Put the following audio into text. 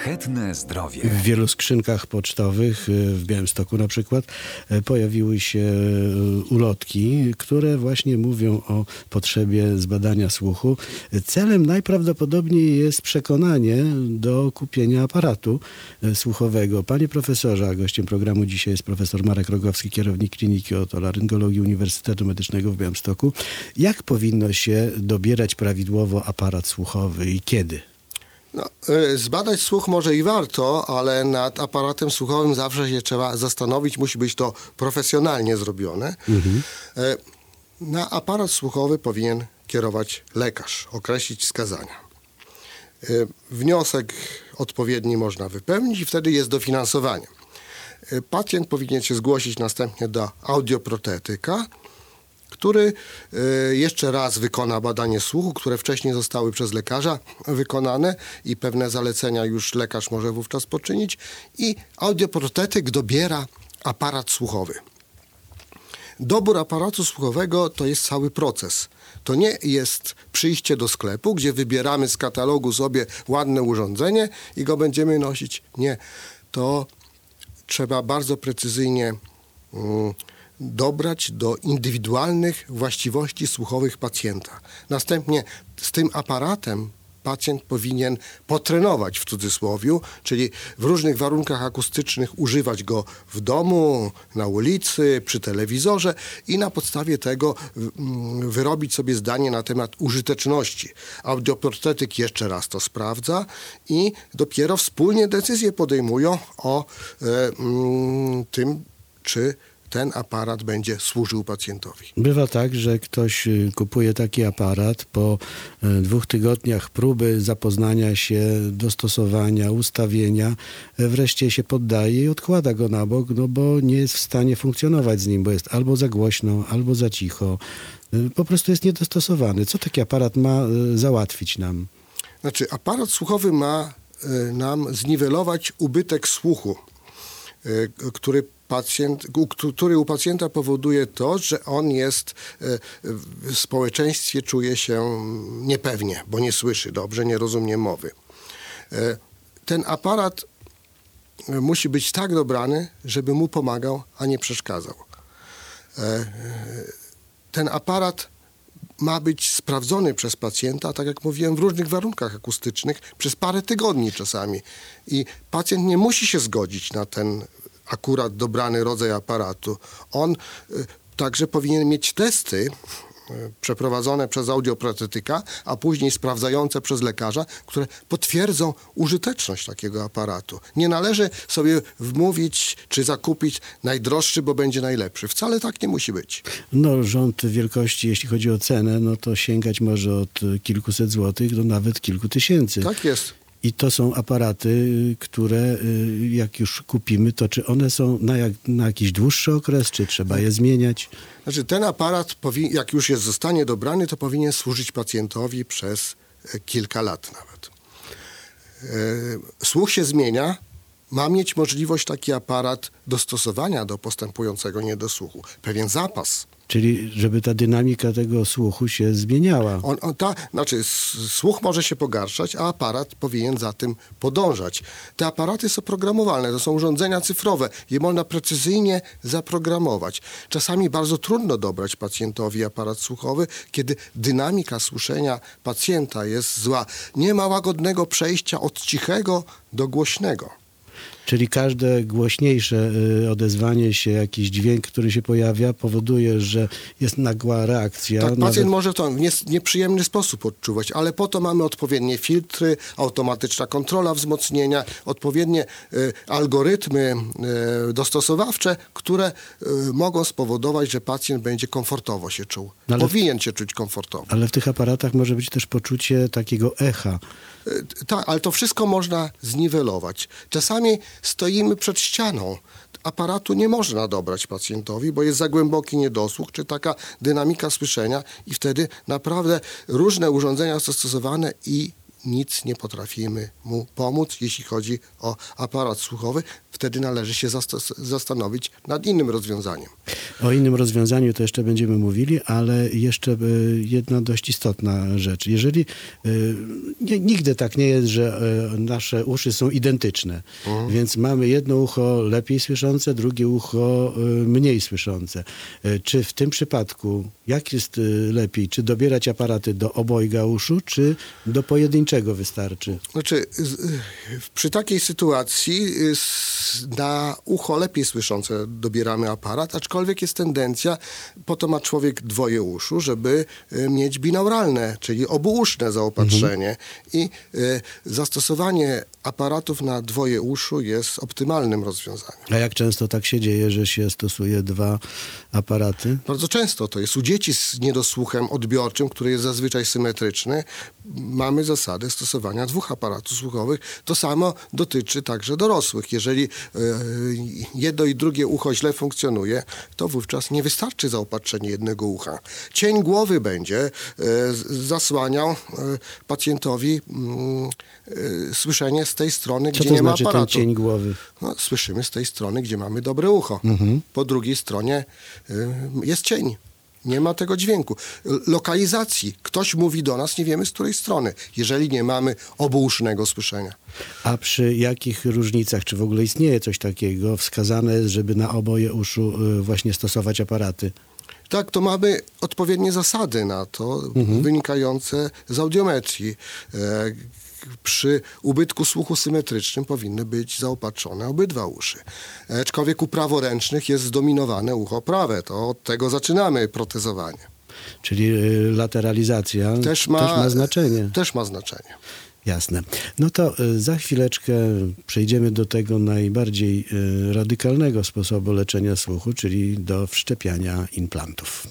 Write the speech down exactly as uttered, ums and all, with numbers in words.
Szlachetne zdrowie. W wielu skrzynkach pocztowych, w Białymstoku na przykład, pojawiły się ulotki, które właśnie mówią o potrzebie zbadania słuchu. Celem najprawdopodobniej jest przekonanie do kupienia aparatu słuchowego. Panie profesorze, a gościem programu dzisiaj jest profesor Marek Rogowski, kierownik Kliniki Otolaryngologii Uniwersytetu Medycznego w Białymstoku. Jak powinno się dobierać prawidłowo aparat słuchowy i kiedy? No, zbadać słuch może i warto, ale nad aparatem słuchowym zawsze się trzeba zastanowić. Musi być to profesjonalnie zrobione. Mhm. Na aparat słuchowy powinien kierować lekarz, określić wskazania. Wniosek odpowiedni można wypełnić i wtedy jest dofinansowanie. Pacjent powinien się zgłosić następnie do audioprotetyka, który jeszcze raz wykona badanie słuchu, które wcześniej zostały przez lekarza wykonane i pewne zalecenia już lekarz może wówczas poczynić, i audioprotetyk dobiera aparat słuchowy. Dobór aparatu słuchowego to jest cały proces. To nie jest przyjście do sklepu, gdzie wybieramy z katalogu sobie ładne urządzenie i go będziemy nosić. Nie. To trzeba bardzo precyzyjnie um, dobrać do indywidualnych właściwości słuchowych pacjenta. Następnie z tym aparatem pacjent powinien potrenować w cudzysłowiu, czyli w różnych warunkach akustycznych używać go w domu, na ulicy, przy telewizorze i na podstawie tego wyrobić sobie zdanie na temat użyteczności. Audioprotetyk jeszcze raz to sprawdza i dopiero wspólnie decyzje podejmują o e, m, tym, czy ten aparat będzie służył pacjentowi. Bywa tak, że ktoś kupuje taki aparat, po dwóch tygodniach próby zapoznania się, dostosowania, ustawienia, wreszcie się poddaje i odkłada go na bok, no bo nie jest w stanie funkcjonować z nim, bo jest albo za głośno, albo za cicho. Po prostu jest niedostosowany. Co taki aparat ma załatwić nam? Znaczy, aparat słuchowy ma nam zniwelować ubytek słuchu, który Pacjent, który u pacjenta powoduje to, że on jest w społeczeństwie, czuje się niepewnie, bo nie słyszy dobrze, nie rozumie mowy. Ten aparat musi być tak dobrany, żeby mu pomagał, a nie przeszkadzał. Ten aparat ma być sprawdzony przez pacjenta, tak jak mówiłem, w różnych warunkach akustycznych, przez parę tygodni czasami. I pacjent nie musi się zgodzić na ten akurat dobrany rodzaj aparatu. On y, także powinien mieć testy y, przeprowadzone przez audioprotetyka, a później sprawdzające przez lekarza, które potwierdzą użyteczność takiego aparatu. Nie należy sobie wmówić czy zakupić najdroższy, bo będzie najlepszy. Wcale tak nie musi być. No, rząd wielkości, jeśli chodzi o cenę, no to sięgać może od kilkuset złotych do nawet kilku tysięcy. Tak jest. I to są aparaty, które jak już kupimy, to czy one są na, jak, na jakiś dłuższy okres, czy trzeba je zmieniać? Znaczy ten aparat, powi- jak już jest zostanie dobrany, to powinien służyć pacjentowi przez kilka lat nawet. Słuch się zmienia, ma mieć możliwość taki aparat dostosowania do postępującego niedosłuchu. Pewien zapas. Czyli żeby ta dynamika tego słuchu się zmieniała. On, on ta, znaczy słuch może się pogarszać, a aparat powinien za tym podążać. Te aparaty są programowalne, to są urządzenia cyfrowe. Je można precyzyjnie zaprogramować. Czasami bardzo trudno dobrać pacjentowi aparat słuchowy, kiedy dynamika słyszenia pacjenta jest zła. Nie ma łagodnego przejścia od cichego do głośnego. Czyli każde głośniejsze odezwanie się, jakiś dźwięk, który się pojawia, powoduje, że jest nagła reakcja. Tak, pacjent nawet... może to w nie, nieprzyjemny sposób odczuwać, ale po to mamy odpowiednie filtry, automatyczna kontrola wzmocnienia, odpowiednie y, algorytmy y, dostosowawcze, które y, mogą spowodować, że pacjent będzie komfortowo się czuł. Ale Powinien się czuć komfortowo. Ale w tych aparatach może być też poczucie takiego echa. Tak, ale to wszystko można zniwelować. Czasami stoimy przed ścianą. Aparatu nie można dobrać pacjentowi, bo jest za głęboki niedosłuch, czy taka dynamika słyszenia i wtedy naprawdę różne urządzenia są stosowane i nic nie potrafimy mu pomóc, jeśli chodzi o aparat słuchowy. Wtedy należy się zastos- zastanowić nad innym rozwiązaniem. O innym rozwiązaniu to jeszcze będziemy mówili, ale jeszcze y, jedna dość istotna rzecz. Jeżeli y, nie, nigdy tak nie jest, że y, nasze uszy są identyczne, mhm. więc mamy jedno ucho lepiej słyszące, drugie ucho y, mniej słyszące. Y, czy w tym przypadku, jak jest y, lepiej, czy dobierać aparaty do obojga uszu, czy do pojedynczego wystarczy? Znaczy, z- przy takiej sytuacji y, s- na ucho lepiej słyszące dobieramy aparat, aczkolwiek jest tendencja, po to ma człowiek dwoje uszu, żeby y, mieć binauralne, czyli obuuszne zaopatrzenie i y, zastosowanie aparatów na dwoje uszu jest optymalnym rozwiązaniem. A jak często tak się dzieje, że się stosuje dwa aparaty? Bardzo często to jest u dzieci z niedosłuchem odbiorczym, który jest zazwyczaj symetryczny. Mamy zasadę stosowania dwóch aparatów słuchowych. To samo dotyczy także dorosłych. Jeżeli e, jedno i drugie ucho źle funkcjonuje, to wówczas nie wystarczy zaopatrzenie jednego ucha. Cień głowy będzie e, z- zasłaniał e, pacjentowi mm, e, słyszenie z tej strony, Co gdzie to nie ma znaczy ten aparatu. cień głowy? No, słyszymy z tej strony, gdzie mamy dobre ucho. Po drugiej stronie y, jest cień. Nie ma tego dźwięku. L- Lokalizacji. Ktoś mówi do nas, nie wiemy z której strony, jeżeli nie mamy obuusznego słyszenia. A przy jakich różnicach, czy w ogóle istnieje coś takiego wskazane jest, żeby na oboje uszu y, właśnie stosować aparaty? Tak, to mamy odpowiednie zasady na to, wynikające z audiometrii. E, przy ubytku słuchu symetrycznym powinny być zaopatrzone obydwa uszy. Aczkolwiek u praworęcznych jest zdominowane ucho prawe. To od tego zaczynamy protezowanie. Czyli y, lateralizacja Też ma, też ma znaczenie. Też ma znaczenie. Jasne. No to y, za chwileczkę przejdziemy do tego najbardziej y, radykalnego sposobu leczenia słuchu, czyli do wszczepiania implantów.